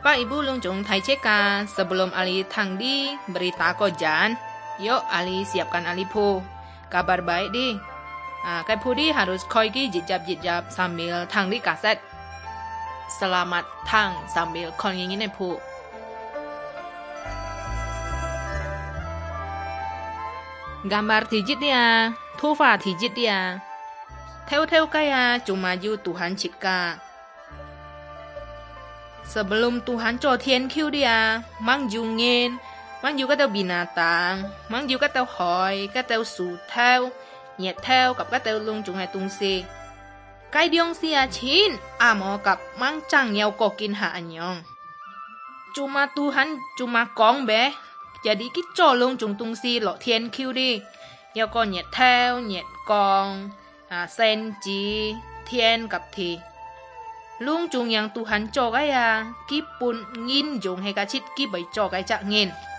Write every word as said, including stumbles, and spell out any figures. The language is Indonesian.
Bapak Ibu Lungjung Tai Ceka, sebelum Ali Tangdi berita kojan, yuk Ali siapkan Ali pu. Kabar baik di. Nah, kai pudi harus koi ki jijab-jijab sambil Tangdi kaset. Selamat Tang sambil kongingin pu. Gambar tijit dia, tufa tijit dia. Teu-teu kaya cuma ju Tuhan cipta. Sebelum Tuhan cho thiên khiêu dia, mang ju ngin, mang ju các teu binatang, mang ju các teu hỏi, các teu sù theo, nhiệt theo gặp các teu lung chung hai tung si. Cái điong si à chín, à mò gặp mang chẳng nhau có kinh hạ nhong. Cuma Tuhan cuma con bé, jadi cái cho lung chung tung si lọ thiên khiêu đi. Nhau có nhiệt theo, nhiệt con, à sen chi, thiên gặp thì. Lung chung yang Tuhan cho cái à, ki pun ngin dùng hay cả chít ki bảy cho cái chạc ngin.